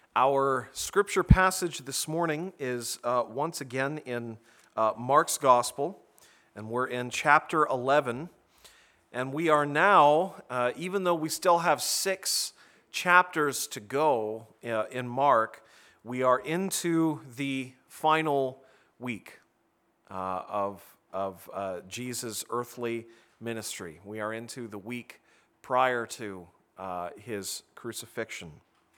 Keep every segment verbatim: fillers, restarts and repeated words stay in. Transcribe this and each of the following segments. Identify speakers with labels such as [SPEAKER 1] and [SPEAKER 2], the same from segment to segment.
[SPEAKER 1] Our scripture passage this morning is uh, once again in uh, Mark's Gospel, and we're in chapter eleven. And we are now, uh, even though we still have six chapters to go uh, in Mark, we are into the final week uh, of, of uh, Jesus' earthly ministry. We are into the week prior to uh, his crucifixion.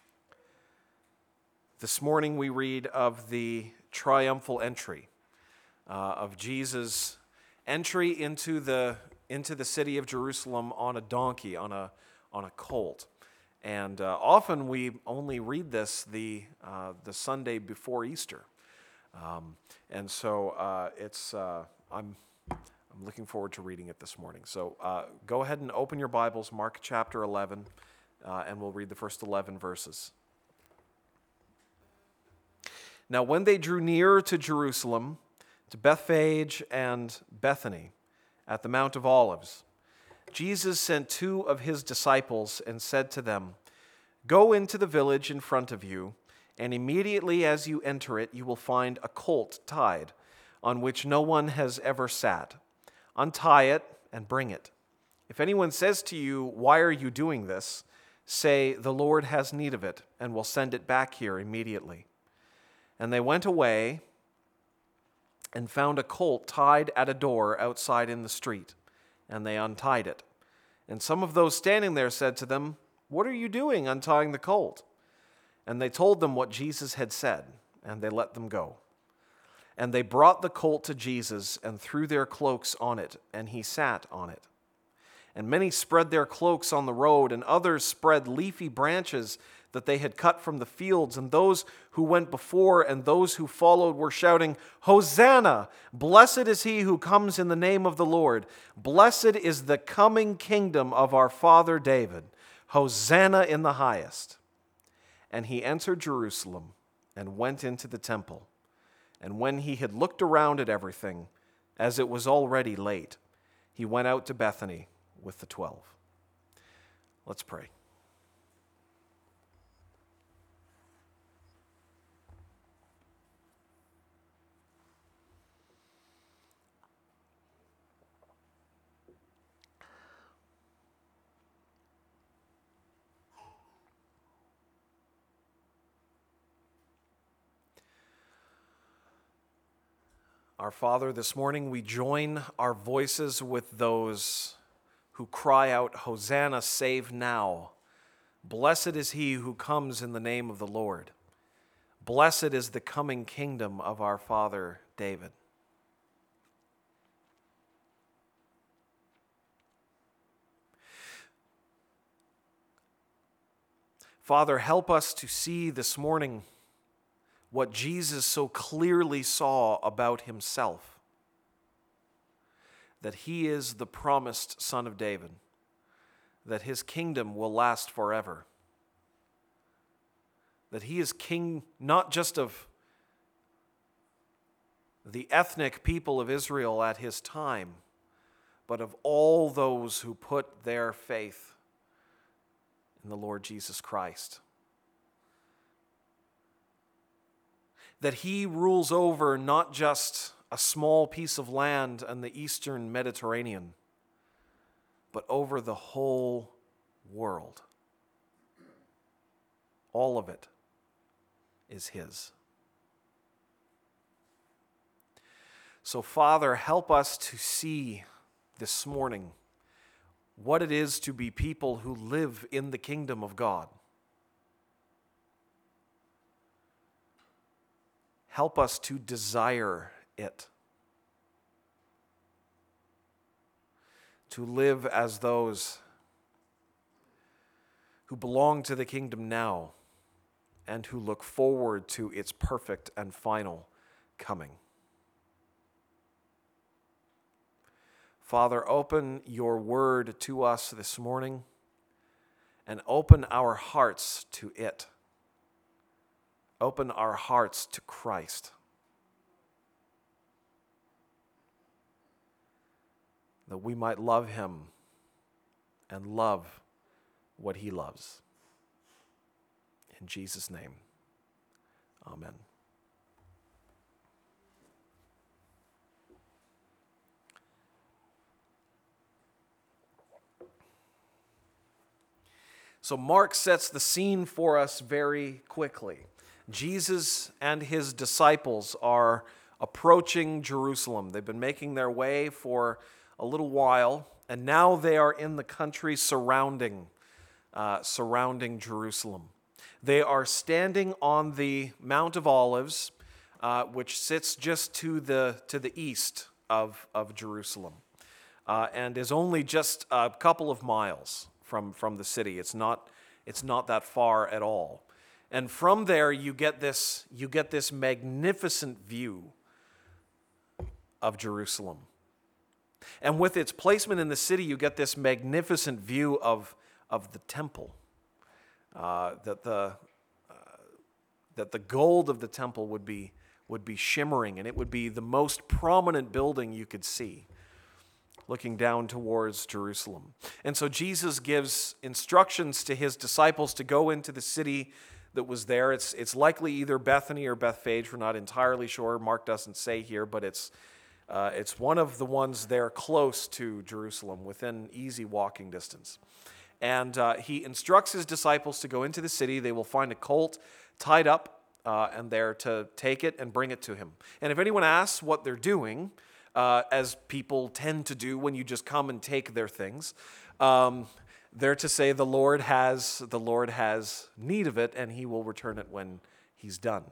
[SPEAKER 1] This morning we read of the triumphal entry, uh, of Jesus' entry into the into the city of Jerusalem on a donkey, on a on a colt. And uh, often we only read this the uh, the Sunday before Easter, um, and so uh, it's uh, I'm I'm looking forward to reading it this morning. So uh, go ahead and open your Bibles, Mark chapter eleven, uh, and we'll read the first eleven verses. Now, when they drew near to Jerusalem, to Bethphage and Bethany, at the Mount of Olives, Jesus sent two of his disciples and said to them, "Go into the village in front of you, and immediately as you enter it, you will find a colt tied, on which no one has ever sat. Untie it and bring it. If anyone says to you, 'Why are you doing this?' say, 'The Lord has need of it, and will send it back here immediately.'" And they went away and found a colt tied at a door outside in the street, and they untied it. And some of those standing there said to them, "What are you doing untying the colt?" And they told them what Jesus had said, and they let them go. And they brought the colt to Jesus and threw their cloaks on it, and he sat on it. And many spread their cloaks on the road, and others spread leafy branches that they had cut from the fields. And those who went before and those who followed were shouting, "Hosanna! Blessed is he who comes in the name of the Lord. Blessed is the coming kingdom of our father David. Hosanna in the highest." And he entered Jerusalem and went into the temple. And when he had looked around at everything, as it was already late, he went out to Bethany with the twelve. Let's pray. Our Father, this morning we join our voices with those who cry out, "Hosanna, save now. Blessed is he who comes in the name of the Lord. Blessed is the coming kingdom of our father David." Father, help us to see this morning what Jesus so clearly saw about himself, that he is the promised Son of David, that his kingdom will last forever, that he is king not just of the ethnic people of Israel at his time, but of all those who put their faith in the Lord Jesus Christ. That he rules over not just a small piece of land in the eastern Mediterranean, but over the whole world. All of it is his. So, Father, help us to see this morning what it is to be people who live in the kingdom of God. Help us to desire it, to live as those who belong to the kingdom now and who look forward to its perfect and final coming. Father, open your word to us this morning and open our hearts to it. Open our hearts to Christ, that we might love him and love what he loves. In Jesus' name, Amen. So Mark sets the scene for us very quickly. Jesus and his disciples are approaching Jerusalem. They've been making their way for a little while, and now they are in the country surrounding, uh, surrounding Jerusalem. They are standing on the Mount of Olives, uh, which sits just to the to the east of, of Jerusalem, uh, and is only just a couple of miles from, from the city. It's not it's not that far at all. And from there you get this you get this magnificent view of Jerusalem. And with its placement in the city, you get this magnificent view of, of the temple. Uh, that the uh, that the gold of the temple would be would be shimmering, and it would be the most prominent building you could see, looking down towards Jerusalem. And so Jesus gives instructions to his disciples to go into the city that was there. It's it's likely either Bethany or Bethphage. We're not entirely sure. Mark doesn't say here, but it's uh, it's one of the ones there close to Jerusalem, within easy walking distance. And uh, he instructs his disciples to go into the city. They will find a colt tied up, uh, and they're to take it and bring it to him. And if anyone asks what they're doing, uh, as people tend to do when you just come and take their things, um, they're to say the Lord has the Lord has need of it, and he will return it when he's done.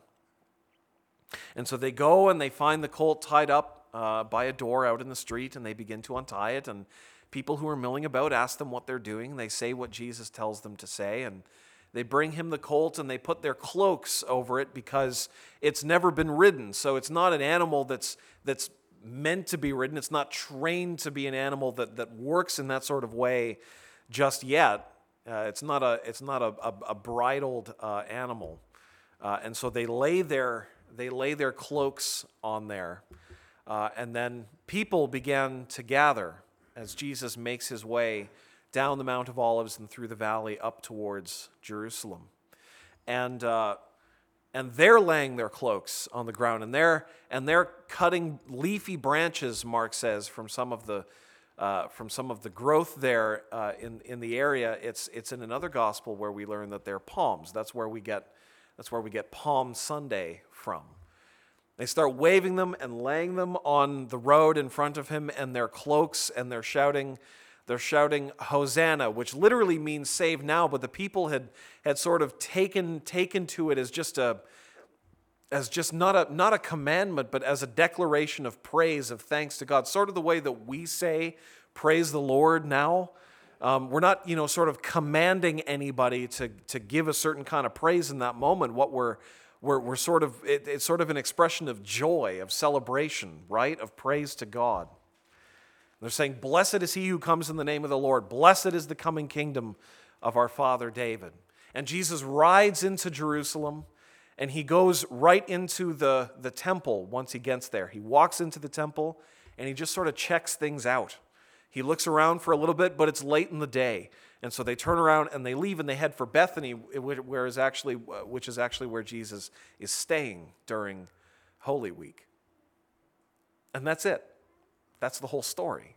[SPEAKER 1] And so they go and they find the colt tied up uh, by a door out in the street, and they begin to untie it. And people who are milling about ask them what they're doing. They say what Jesus tells them to say, and they bring him the colt, and they put their cloaks over it because it's never been ridden. So it's not an animal that's that's meant to be ridden. It's not trained to be an animal that, that works in that sort of way just yet. Uh, it's not a it's not a, a, a bridled uh, animal, uh, and so they lay their they lay their cloaks on there, uh, and then people began to gather as Jesus makes his way down the Mount of Olives and through the valley up towards Jerusalem. And uh, and they're laying their cloaks on the ground, and they're and they're cutting leafy branches, Mark says, from some of the uh, from some of the growth there uh, in in the area. It's it's in another gospel where we learn that they're palms. That's where we get that's where we get Palm Sunday from. They start waving them and laying them on the road in front of him, and their cloaks, and they're shouting, they're shouting Hosanna, which literally means save now, but the people had had sort of taken taken to it as just a as just not a not a commandment, but as a declaration of praise, of thanks to God, sort of the way that we say praise the Lord now. Um, we're not, you know, sort of commanding anybody to to give a certain kind of praise in that moment. What we're We're, we're sort of, it, it's sort of an expression of joy, of celebration, right? Of praise to God. They're saying, blessed is he who comes in the name of the Lord. Blessed is the coming kingdom of our father David. And Jesus rides into Jerusalem, and he goes right into the, the temple once he gets there. He walks into the temple, and he just sort of checks things out. He looks around for a little bit, but it's late in the day. And so they turn around and they leave and they head for Bethany, where is actually, which is actually where Jesus is staying during Holy Week. And that's it. That's the whole story.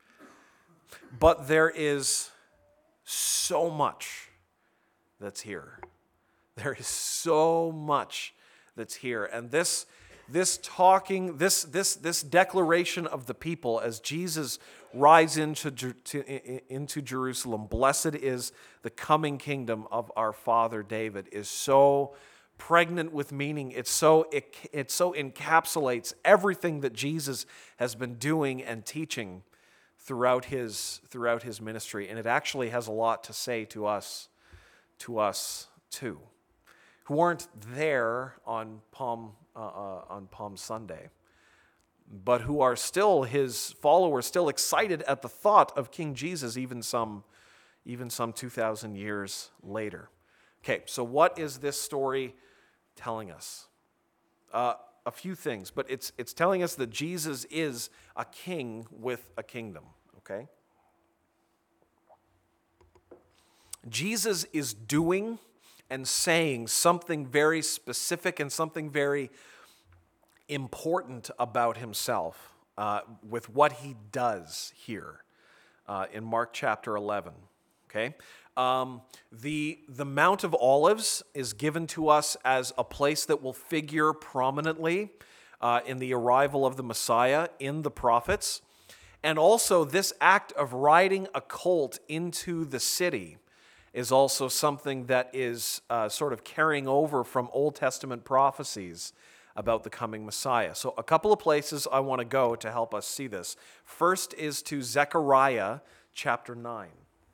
[SPEAKER 1] But there is so much that's here. There is so much that's here. And this this talking, this this this declaration of the people as Jesus rides into, to, into Jerusalem, blessed is the coming kingdom of our father David, is so pregnant with meaning. It's so it, it so encapsulates everything that Jesus has been doing and teaching throughout his throughout his ministry, and it actually has a lot to say to us, to us too, who aren't there on Palm uh, uh, on Palm Sunday, but who are still his followers, still excited at the thought of King Jesus, even some, even some two thousand years later. Okay, so what is this story telling us? Uh, a few things, but it's it's telling us that Jesus is a king with a kingdom, okay? Jesus is doing and saying something very specific and something very important about himself uh, with what he does here uh, in Mark chapter eleven. Okay, um, the the Mount of Olives is given to us as a place that will figure prominently uh, in the arrival of the Messiah in the prophets, and also this act of riding a colt into the city is also something that is uh, sort of carrying over from Old Testament prophecies about the coming Messiah. So a couple of places I want to go to help us see this. First is to Zechariah chapter nine.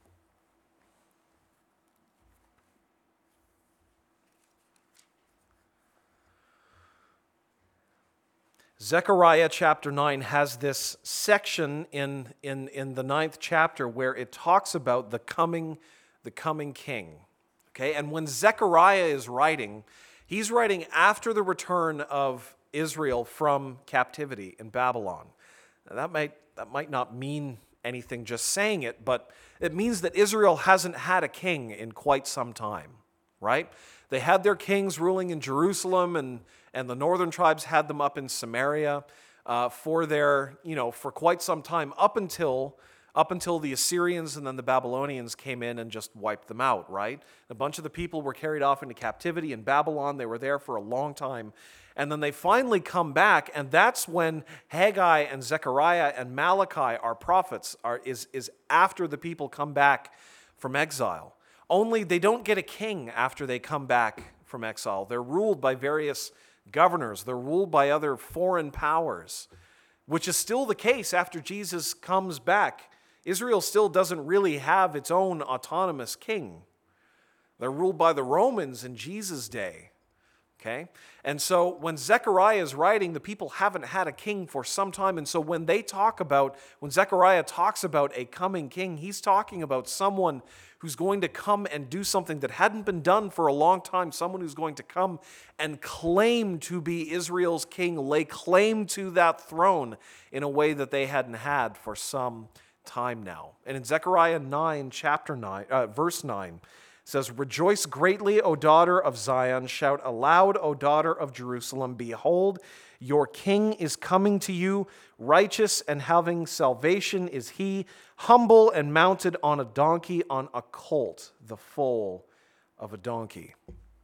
[SPEAKER 1] Zechariah chapter nine has this section in, in, in the ninth chapter where it talks about the coming, the coming king. Okay, and when Zechariah is writing, he's writing after the return of Israel from captivity in Babylon. Now that might, that might not mean anything just saying it, but it means that Israel hasn't had a king in quite some time, right? They had their kings ruling in Jerusalem, and, and the northern tribes had them up in Samaria uh, for their, you know, for quite some time, up until up until the Assyrians and then the Babylonians came in and just wiped them out, right? A bunch of the people were carried off into captivity in Babylon. They were there for a long time. And then they finally come back, and that's when Haggai and Zechariah and Malachi, our prophets, are, is, is after the people come back from exile. Only they don't get a king after they come back from exile. They're ruled by various governors. They're ruled by other foreign powers, which is still the case after Jesus comes back. Israel still doesn't really have its own autonomous king. They're ruled by the Romans in Jesus' day. Okay? And so when Zechariah is writing, the people haven't had a king for some time. And so when they talk about, when Zechariah talks about a coming king, he's talking about someone who's going to come and do something that hadn't been done for a long time, someone who's going to come and claim to be Israel's king, lay claim to that throne in a way that they hadn't had for some time now. And in Zechariah nine, chapter nine, uh, verse nine, it says, "Rejoice greatly, O daughter of Zion. Shout aloud, O daughter of Jerusalem. Behold, your king is coming to you. Righteous and having salvation is he, humble and mounted on a donkey, on a colt, the foal of a donkey."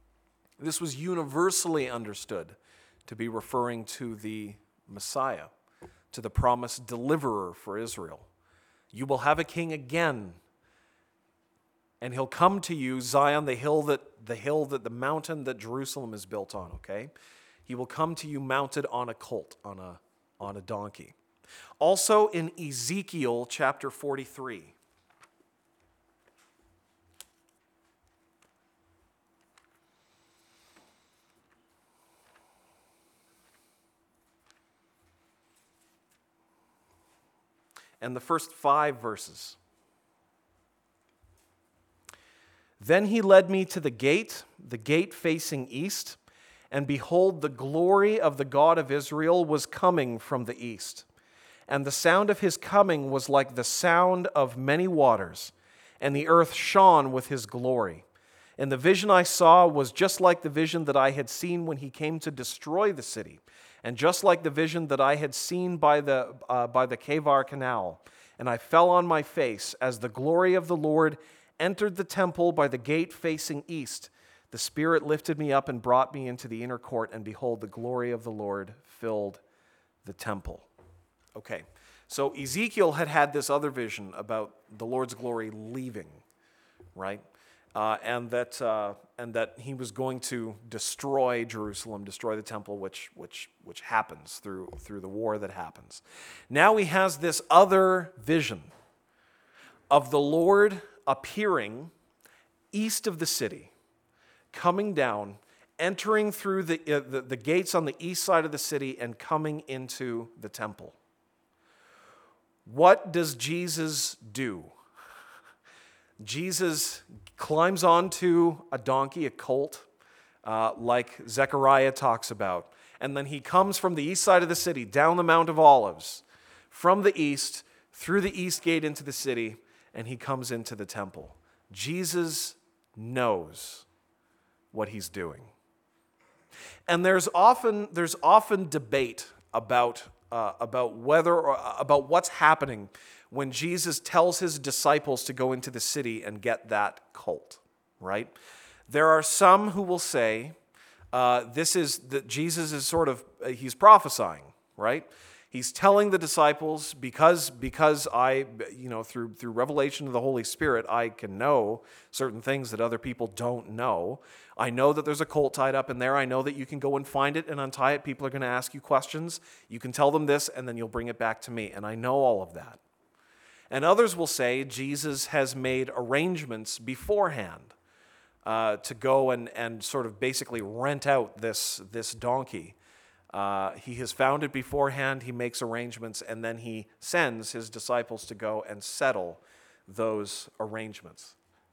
[SPEAKER 1] This was universally understood to be referring to the Messiah, to the promised deliverer for Israel. You will have a king again, and he'll come to you, Zion, the hill that the hill that the mountain that Jerusalem is built on, okay? He will come to you mounted on a colt, on a on a donkey. Also in Ezekiel chapter forty-three. And the first five verses. "Then he led me to the gate, the gate facing east, and behold, the glory of the God of Israel was coming from the east. And the sound of his coming was like the sound of many waters, and the earth shone with his glory. And the vision I saw was just like the vision that I had seen when he came to destroy the city, and just like the vision that I had seen by the, uh, by the Kebar Canal. And I fell on my face as the glory of the Lord entered the temple by the gate facing east. The Spirit lifted me up and brought me into the inner court, and behold, the glory of the Lord filled the temple." Okay, so Ezekiel had had this other vision about the Lord's glory leaving, right? Uh, and that uh, and that he was going to destroy Jerusalem, destroy the temple, which which which happens through through the war that happens. Now he has this other vision of the Lord appearing east of the city, coming down, entering through the, uh, the, the gates on the east side of the city and coming into the temple. What does Jesus do? Jesus climbs onto a donkey, a colt, uh, like Zechariah talks about. And then he comes from the east side of the city, down the Mount of Olives, from the east, through the east gate into the city, and he comes into the temple. Jesus knows what he's doing. And there's often there's often debate about uh, about whether or, about what's happening when Jesus tells his disciples to go into the city and get that colt, right? There are some who will say uh, this is that Jesus is sort of uh, he's prophesying, right? He's telling the disciples, because because I, you know, through through revelation of the Holy Spirit, I can know certain things that other people don't know. I know that there's a colt tied up in there. I know that you can go and find it and untie it. People are going to ask you questions. You can tell them this, and then you'll bring it back to me. And I know all of that. And others will say Jesus has made arrangements beforehand uh, to go and, and sort of basically rent out this, this donkey. Uh, he has found it beforehand, he makes arrangements, and then he sends his disciples to go and settle those arrangements.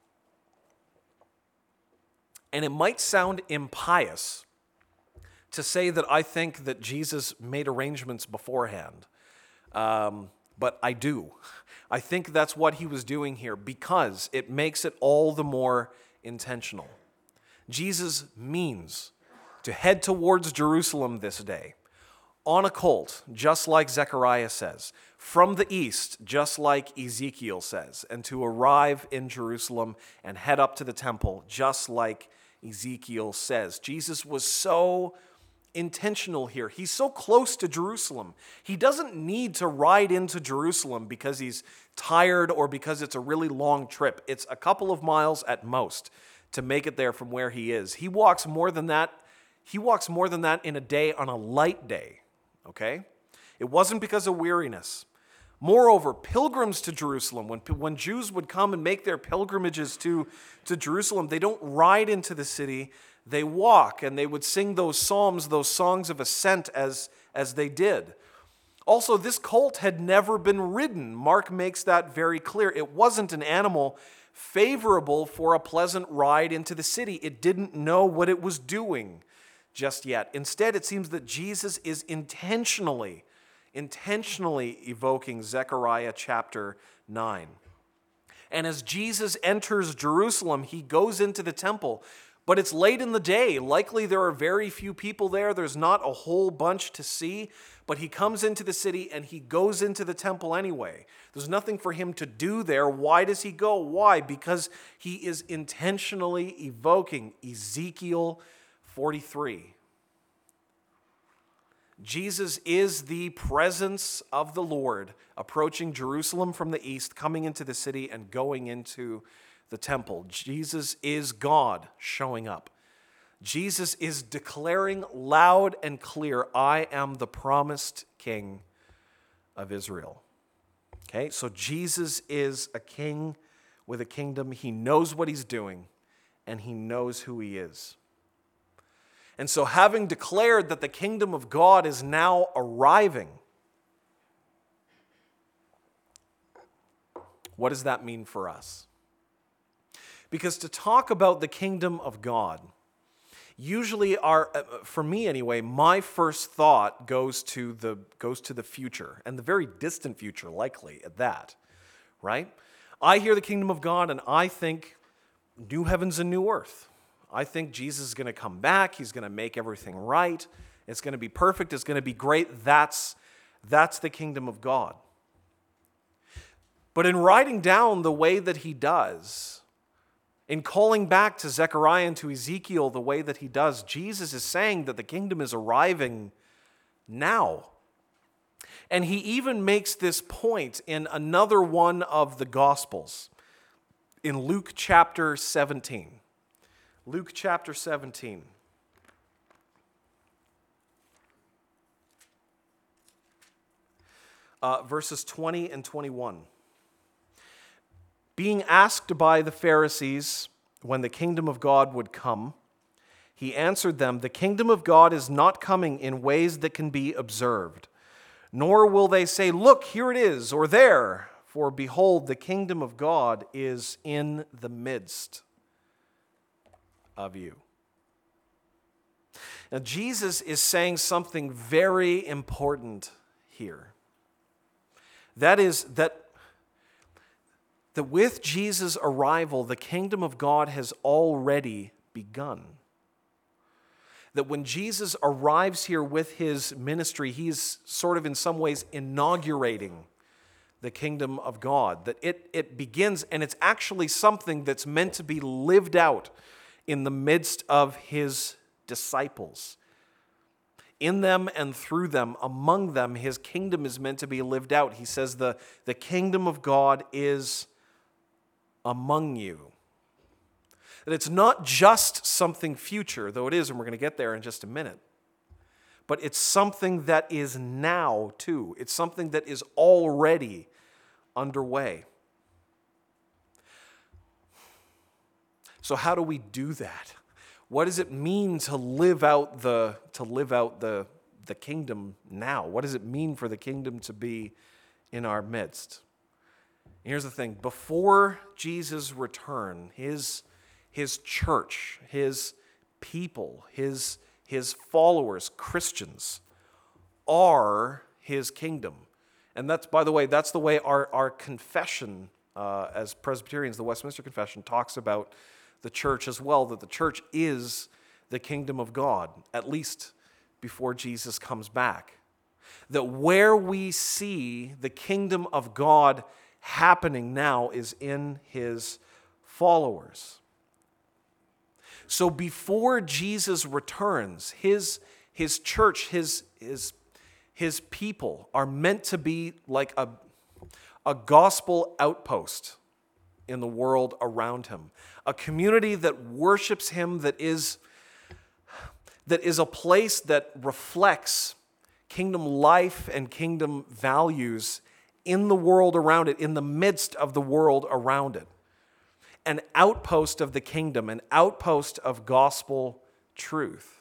[SPEAKER 1] And it might sound impious to say that I think that Jesus made arrangements beforehand, um, but I do. I think that's what he was doing here because it makes it all the more intentional. Jesus means to head towards Jerusalem this day on a colt, just like Zechariah says, from the east, just like Ezekiel says, and to arrive in Jerusalem and head up to the temple, just like Ezekiel says. Jesus was so intentional here. He's so close to Jerusalem. He doesn't need to ride into Jerusalem because he's tired or because it's a really long trip. It's a couple of miles at most to make it there from where he is. He walks more than that. He walks more than that in a day on a light day, okay? It wasn't because of weariness. Moreover, pilgrims to Jerusalem, when, when Jews would come and make their pilgrimages to, to Jerusalem, they don't ride into the city, they walk, and they would sing those psalms, those songs of ascent as, as they did. Also, this colt had never been ridden. Mark makes that very clear. It wasn't an animal favorable for a pleasant ride into the city. It didn't know what it was doing just yet. Instead, it seems that Jesus is intentionally, intentionally evoking Zechariah chapter nine. And as Jesus enters Jerusalem, he goes into the temple, but it's late in the day. Likely there are very few people there. There's not a whole bunch to see, but he comes into the city and he goes into the temple anyway. There's nothing for him to do there. Why does he go? Why? Because he is intentionally evoking Ezekiel forty-three. Jesus is the presence of the Lord approaching Jerusalem from the east, coming into the city and going into the temple. Jesus is God showing up. Jesus is declaring loud and clear, I am the promised King of Israel. Okay, so Jesus is a king with a kingdom. He knows what he's doing, and he knows who he is. And so having declared that the kingdom of God is now arriving, what does that mean for us? Because to talk about the kingdom of God, usually our, for me anyway, my first thought goes to the goes to the future, and the very distant future, likely at that, right? I hear the kingdom of God and I think new heavens and new earth. I think Jesus is going to come back. He's going to make everything right. It's going to be perfect. It's going to be great. That's, that's the kingdom of God. But in writing down the way that he does, in calling back to Zechariah and to Ezekiel the way that he does, Jesus is saying that the kingdom is arriving now. And he even makes this point in another one of the Gospels, in Luke chapter seventeen. Luke chapter seventeen. Uh, verses twenty and twenty-one. Being asked by the Pharisees when the kingdom of God would come, he answered them, the kingdom of God is not coming in ways that can be observed, nor will they say, look, here it is, or there, for behold, the kingdom of God is in the midst of you. Now, Jesus is saying something very important here. That is that, that with Jesus' arrival, the kingdom of God has already begun. that when Jesus arrives here with his ministry, he's sort of in some ways inaugurating the kingdom of God, that it, it begins, and it's actually something that's meant to be lived out in the midst of his disciples. In them and through them, among them, his kingdom is meant to be lived out. He says the, the kingdom of God is among you. That it's not just something future, though it is, and we're going to get there in just a minute. But it's something that is now, too. It's something that is already underway. So how do we do that? What does it mean to live out the to live out the, the kingdom now? What does it mean for the kingdom to be in our midst? And here's the thing. Before Jesus' return, his, his church, his people, his, his followers, Christians, are his kingdom. And that's, by the way, that's the way our, our confession uh, as Presbyterians, the Westminster Confession, talks about the church as well, that the church is the kingdom of God, at least before Jesus comes back. That where we see the kingdom of God happening now is in his followers. So before Jesus returns, his, his church, his, his, his people are meant to be like a, a gospel outpost in the world around him. A community that worships him, that is, that is a place that reflects kingdom life and kingdom values in the world around it, in the midst of the world around it. An outpost of the kingdom, an outpost of gospel truth.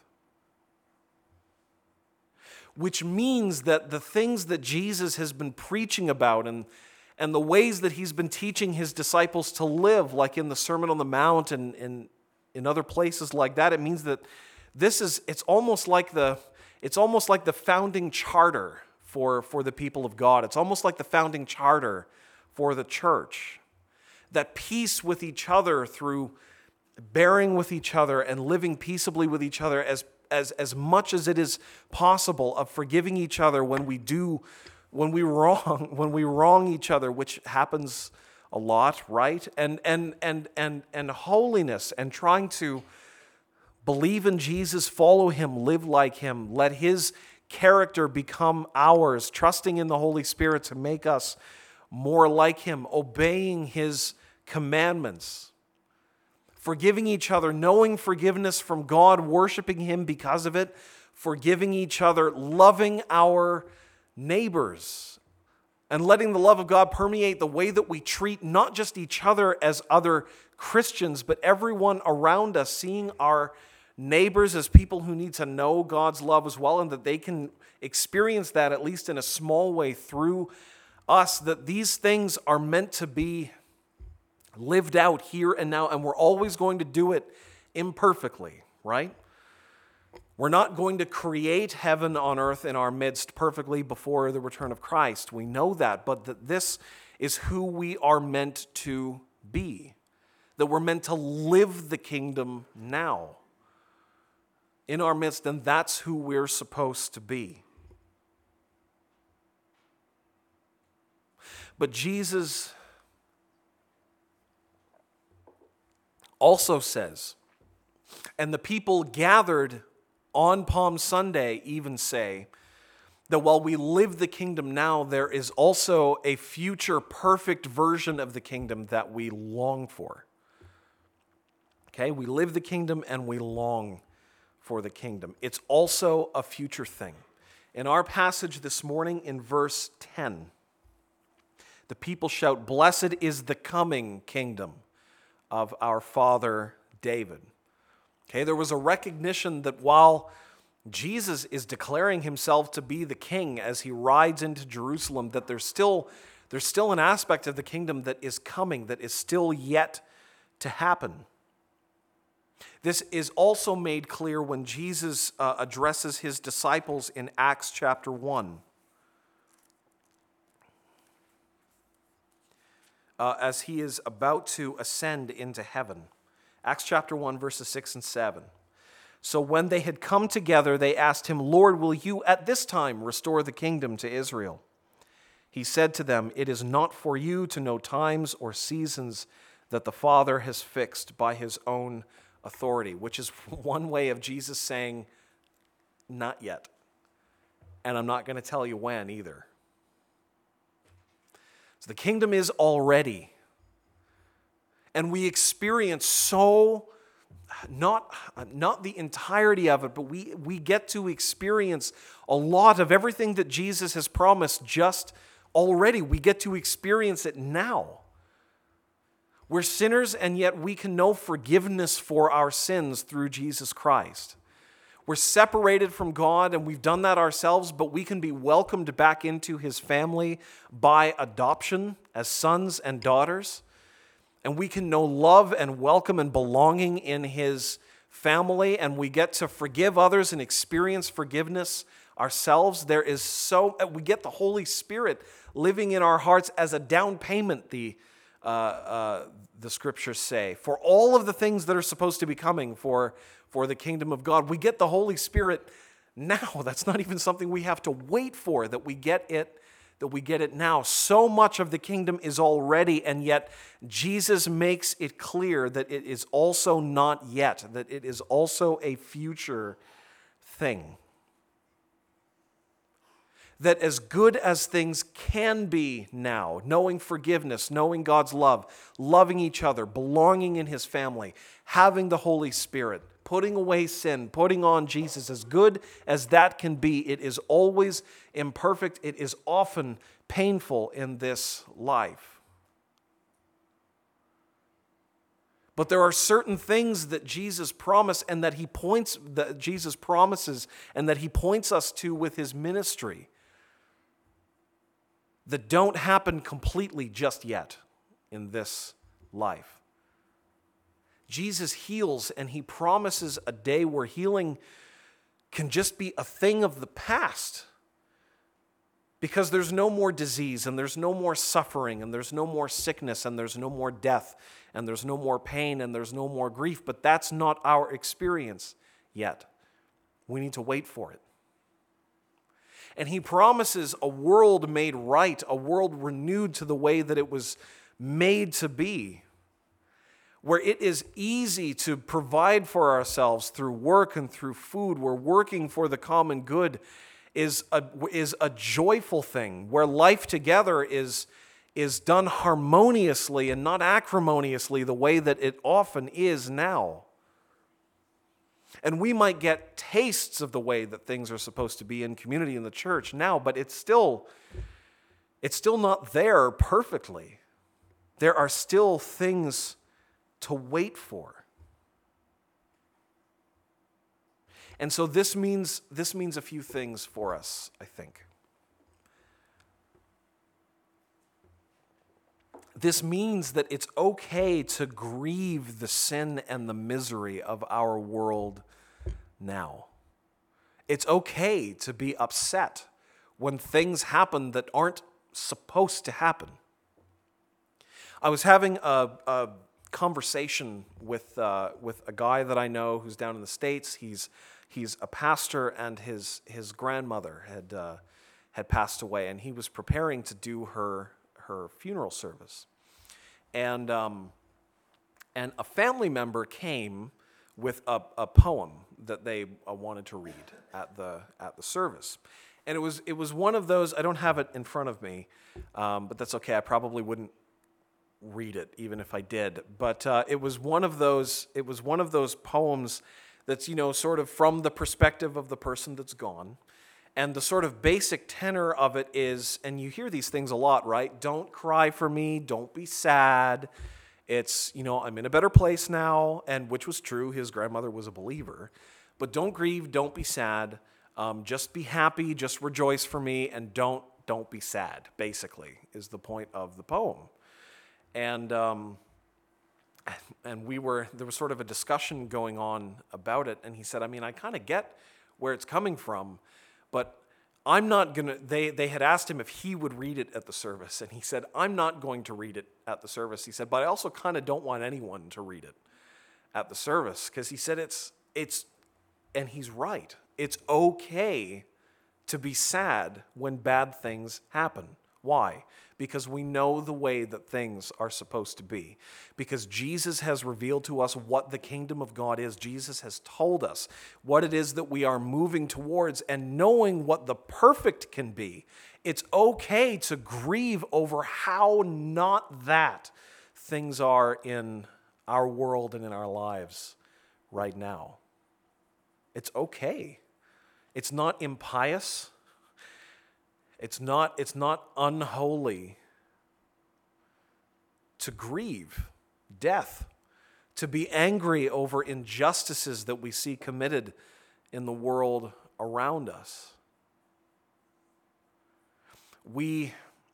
[SPEAKER 1] Which means that the things that Jesus has been preaching about and And the ways that he's been teaching his disciples to live, like in the Sermon on the Mount and, and in other places like that, it means that this is, it's almost like the, it's almost like the founding charter for, for the people of God. It's almost like the founding charter for the church. That peace with each other through bearing with each other and living peaceably with each other as, as, as much as it is possible, of forgiving each other when we do When we wrong, when we wrong each other, which happens a lot, right? And and and and and holiness, and trying to believe in Jesus, follow him, live like him, let his character become ours, trusting in the Holy Spirit to make us more like him, obeying his commandments, forgiving each other, knowing forgiveness from God, worshiping him because of it, forgiving each other, loving our neighbors, and letting the love of God permeate the way that we treat not just each other as other Christians, but everyone around us, seeing our neighbors as people who need to know God's love as well, and that they can experience that at least in a small way through us, that these things are meant to be lived out here and now, and we're always going to do it imperfectly, right? We're not going to create heaven on earth in our midst perfectly before the return of Christ. We know that, but that this is who we are meant to be. That we're meant to live the kingdom now in our midst, and that's who we're supposed to be. But Jesus also says, and the people gathered on Palm Sunday even say, that while we live the kingdom now, there is also a future perfect version of the kingdom that we long for. Okay, we live the kingdom and we long for the kingdom. It's also a future thing. In our passage this morning in verse ten, the people shout, "Blessed is the coming kingdom of our father David." Okay, there was a recognition that while Jesus is declaring himself to be the king as he rides into Jerusalem, that there's still, there's still an aspect of the kingdom that is coming, that is still yet to happen. This is also made clear when Jesus uh, addresses his disciples in Acts chapter one. Uh, as he is about to ascend into heaven. Acts chapter one, verses six and seven. So when they had come together, they asked him, Lord, will you at this time restore the kingdom to Israel? He said to them, it is not for you to know times or seasons that the Father has fixed by his own authority, which is one way of Jesus saying, not yet. And I'm not going to tell you when either. So the kingdom is already. And we experience so, not, not the entirety of it, but we, we get to experience a lot of everything that Jesus has promised just already. We get to experience it now. We're sinners, and yet we can know forgiveness for our sins through Jesus Christ. We're separated from God, and we've done that ourselves, but we can be welcomed back into his family by adoption as sons and daughters. And we can know love and welcome and belonging in his family, and we get to forgive others and experience forgiveness ourselves. There is so, we get the Holy Spirit living in our hearts as a down payment, the Uh, uh, the scriptures say, for all of the things that are supposed to be coming for, for the kingdom of God. We get the Holy Spirit now. That's not even something we have to wait for, that we get it, that we get it now. So much of the kingdom is already, and yet Jesus makes it clear that it is also not yet, that it is also a future thing. That as good as things can be now, knowing forgiveness, knowing God's love, loving each other, belonging in his family, having the Holy Spirit, putting away sin, putting on Jesus, as good as that can be, it is always imperfect. It is often painful in this life. But there are certain things that Jesus promised and that he points, that Jesus promises and that he points us to with his ministry, that don't happen completely just yet in this life. Jesus heals, and he promises a day where healing can just be a thing of the past, because there's no more disease, and there's no more suffering, and there's no more sickness, and there's no more death, and there's no more pain, and there's no more grief. But that's not our experience yet. We need to wait for it. And he promises a world made right, a world renewed to the way that it was made to be, where it is easy to provide for ourselves through work and through food, where working for the common good is a, is a joyful thing, where life together is, is done harmoniously and not acrimoniously the way that it often is now. And we might get tastes of the way that things are supposed to be in community in the church now, but it's still, it's still not there perfectly. There are still things to wait for. And so this means, this means a few things for us, I think. This means that it's okay to grieve the sin and the misery of our world now. It's okay to be upset when things happen that aren't supposed to happen. I was having a, a conversation with uh, with a guy that I know who's down in the States. He's he's a pastor, and his his grandmother had uh, had passed away, and he was preparing to do her her funeral service. And um, and a family member came with a, a poem that they uh, wanted to read at the at the service. And it was it was one of those, I don't have it in front of me, um, but that's okay. I probably wouldn't read it even if I did. But uh, it was one of those it was one of those poems that's, you know, sort of from the perspective of the person that's gone. And the sort of basic tenor of it is, and you hear these things a lot, right? Don't cry for me, don't be sad. It's, you know, I'm in a better place now, and which was true. His grandmother was a believer. But don't grieve, don't be sad. Um, just be happy, just rejoice for me, and don't don't be sad, basically, is the point of the poem. And um, and we were, there was sort of a discussion going on about it, and he said, I mean, I kind of get where it's coming from, but I'm not going to, they, they had asked him if he would read it at the service, and he said, I'm not going to read it at the service. He said, but I also kind of don't want anyone to read it at the service, because he said it's it's and he's right. It's okay to be sad when bad things happen. Why? Because we know the way that things are supposed to be. Because Jesus has revealed to us what the kingdom of God is. Jesus has told us what it is that we are moving towards, and knowing what the perfect can be, it's okay to grieve over how not that things are in our world and in our lives right now. It's okay. It's not impious. It's not, it's not unholy to grieve death, to be angry over injustices that we see committed in the world around us. We,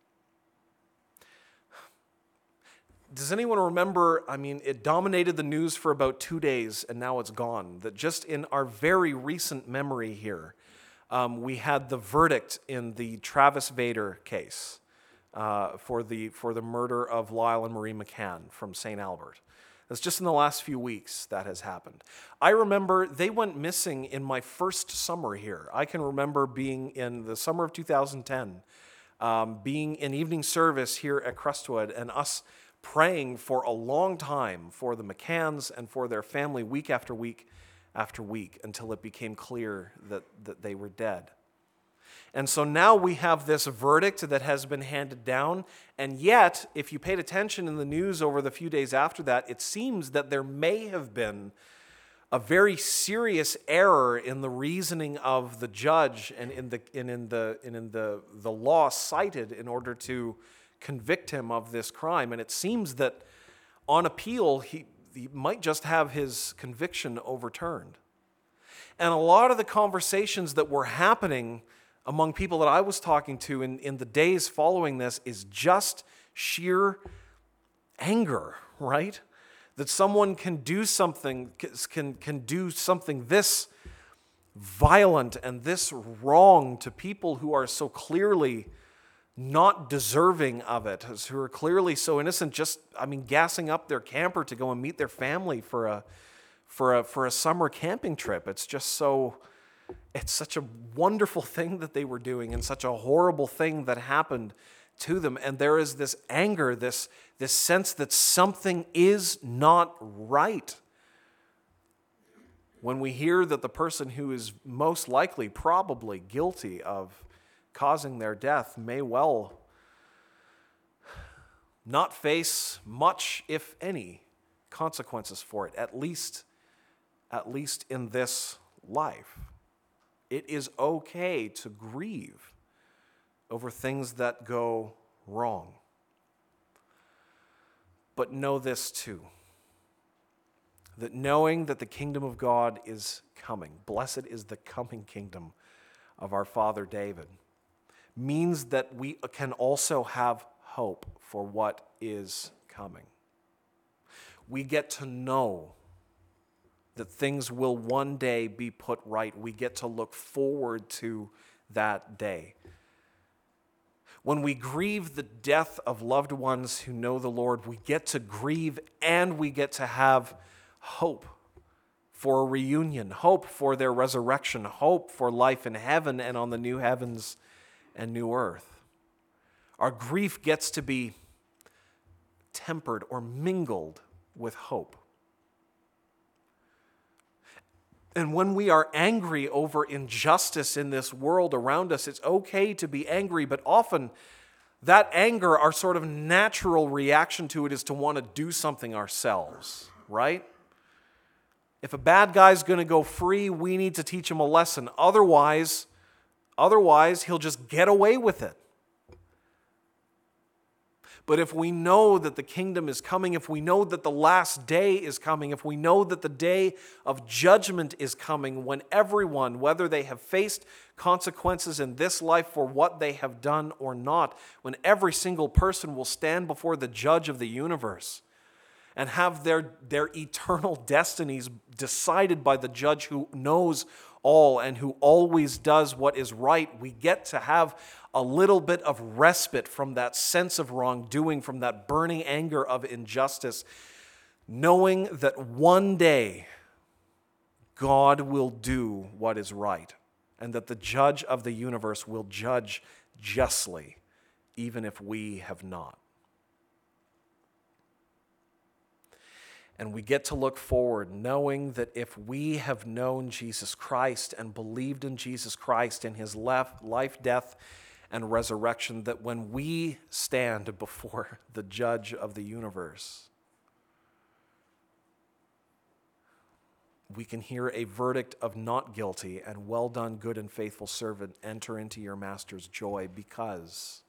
[SPEAKER 1] does anyone remember, I mean, it dominated the news for about two days and now it's gone, that just in our very recent memory here, Um, we had the verdict in the Travis Vader case uh, for the for the murder of Lyle and Marie McCann from Saint Albert. That's just in the last few weeks that has happened. I remember they went missing in my first summer here. I can remember being in the summer of two thousand ten, um, being in evening service here at Crestwood, and us praying for a long time for the McCanns and for their family week after week after week until it became clear that, that they were dead. And so now we have this verdict that has been handed down, and yet, if you paid attention in the news over the few days after that, it seems that there may have been a very serious error in the reasoning of the judge and in the and in the and in the, the law cited in order to convict him of this crime. And it seems that on appeal, he he might just have his conviction overturned. And a lot of the conversations that were happening among people that I was talking to in, in the days following this is just sheer anger, right? That someone can do something, can, can do something this violent and this wrong to people who are so clearly not deserving of it, who are clearly so innocent, just, I mean, gassing up their camper to go and meet their family for a for a for a summer camping trip. It's just so, it's such a wonderful thing that they were doing, and such a horrible thing that happened to them. And there is this anger, this this sense that something is not right when we hear that the person who is most likely, probably guilty of causing their death may well not face much, if any, consequences for it, at least, at least in this life. It is okay to grieve over things that go wrong. But know this too, that knowing that the kingdom of God is coming, blessed is the coming kingdom of our father David, means that we can also have hope for what is coming. We get to know that things will one day be put right. We get to look forward to that day. When we grieve the death of loved ones who know the Lord, we get to grieve and we get to have hope for a reunion, hope for their resurrection, hope for life in heaven and on the new heavens and new earth. Our grief gets to be tempered or mingled with hope. And when we are angry over injustice in this world around us, it's okay to be angry, but often that anger, our sort of natural reaction to it, is to want to do something ourselves, right? If a bad guy's going to go free, we need to teach him a lesson. Otherwise, Otherwise, he'll just get away with it. But if we know that the kingdom is coming, if we know that the last day is coming, if we know that the day of judgment is coming, when everyone, whether they have faced consequences in this life for what they have done or not, when every single person will stand before the judge of the universe and have their, their eternal destinies decided by the judge who knows all and who always does what is right, we get to have a little bit of respite from that sense of wrongdoing, from that burning anger of injustice, knowing that one day God will do what is right, and that the judge of the universe will judge justly, even if we have not. And we get to look forward knowing that if we have known Jesus Christ and believed in Jesus Christ in his life, death, and resurrection, that when we stand before the judge of the universe, we can hear a verdict of not guilty and well done, good and faithful servant, enter into your master's joy, because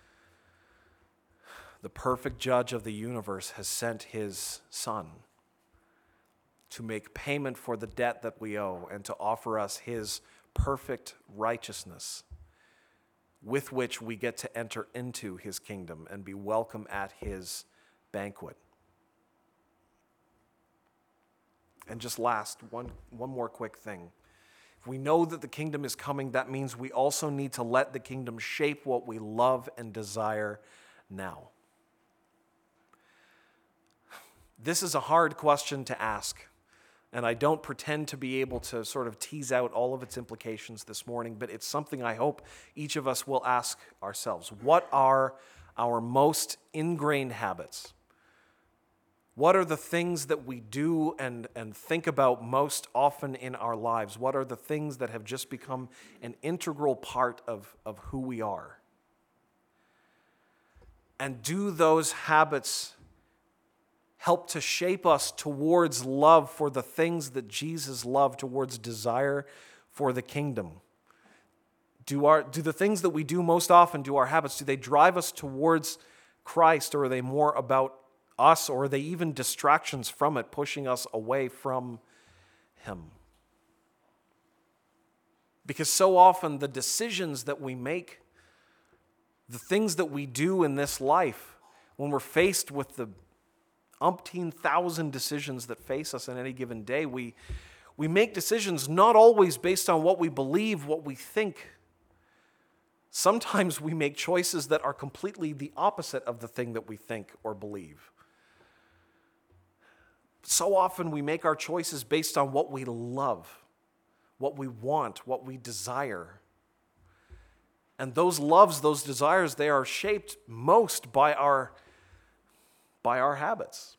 [SPEAKER 1] the perfect judge of the universe has sent his Son to make payment for the debt that we owe and to offer us his perfect righteousness, with which we get to enter into his kingdom and be welcome at his banquet. And just last, one, one more quick thing. If we know that the kingdom is coming, that means we also need to let the kingdom shape what we love and desire now. This is a hard question to ask, and I don't pretend to be able to sort of tease out all of its implications this morning, but it's something I hope each of us will ask ourselves. What are our most ingrained habits? What are the things that we do and, and think about most often in our lives? What are the things that have just become an integral part of, of who we are? And do those habits help to shape us towards love for the things that Jesus loved, towards desire for the kingdom? Do our do the things that we do most often, do our habits, do they drive us towards Christ, or are they more about us, or are they even distractions from it, pushing us away from him? Because so often the decisions that we make, the things that we do in this life, when we're faced with the umpteen thousand decisions that face us in any given day, we, we make decisions not always based on what we believe, what we think. Sometimes we make choices that are completely the opposite of the thing that we think or believe. So often we make our choices based on what we love, what we want, what we desire. And those loves, those desires, they are shaped most by our, by our habits.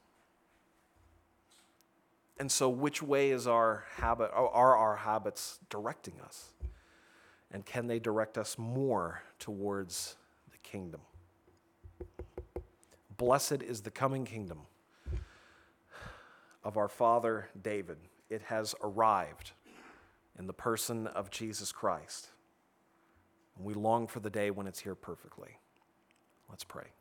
[SPEAKER 1] And so which way is our habit, are our habits directing us? And can they direct us more towards the kingdom? Blessed is the coming kingdom of our father David. It has arrived in the person of Jesus Christ. And we long for the day when it's here perfectly. Let's pray.